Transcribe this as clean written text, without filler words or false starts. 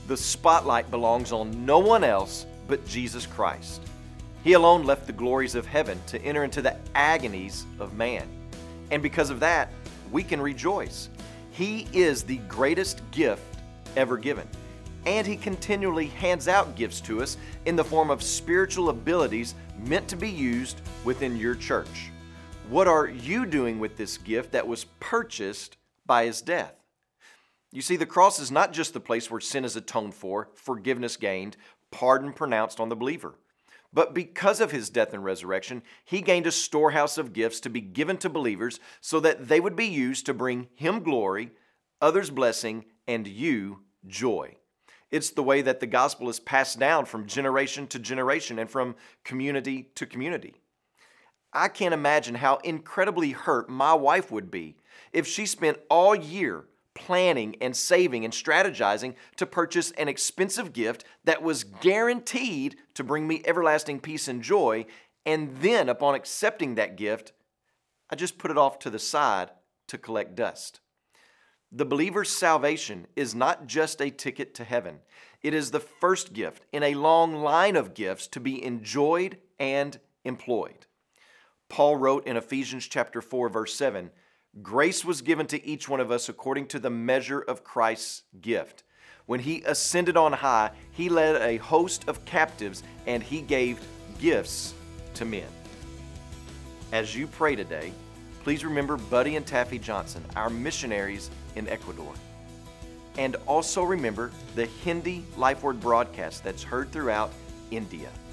the spotlight belongs on no one else but Jesus Christ. He alone left the glories of heaven to enter into the agonies of man. And because of that, we can rejoice. He is the greatest gift ever given. And He continually hands out gifts to us in the form of spiritual abilities meant to be used within your church. What are you doing with this gift that was purchased by His death? You see, the cross is not just the place where sin is atoned for, forgiveness gained, pardon pronounced on the believer. But because of His death and resurrection, He gained a storehouse of gifts to be given to believers so that they would be used to bring Him glory, others blessing, and you joy. It's the way that the gospel is passed down from generation to generation and from community to community. I can't imagine how incredibly hurt my wife would be if she spent all year planning and saving and strategizing to purchase an expensive gift that was guaranteed to bring me everlasting peace and joy, and then upon accepting that gift, I just put it off to the side to collect dust. The believer's salvation is not just a ticket to heaven. It is the first gift in a long line of gifts to be enjoyed and employed. Paul wrote in Ephesians chapter 4, verse 7, "Grace was given to each one of us according to the measure of Christ's gift. When He ascended on high, He led a host of captives and He gave gifts to men." As you pray today, please remember Buddy and Taffy Johnson, our missionaries in Ecuador. And also remember the Hindi Life Word broadcast that's heard throughout India.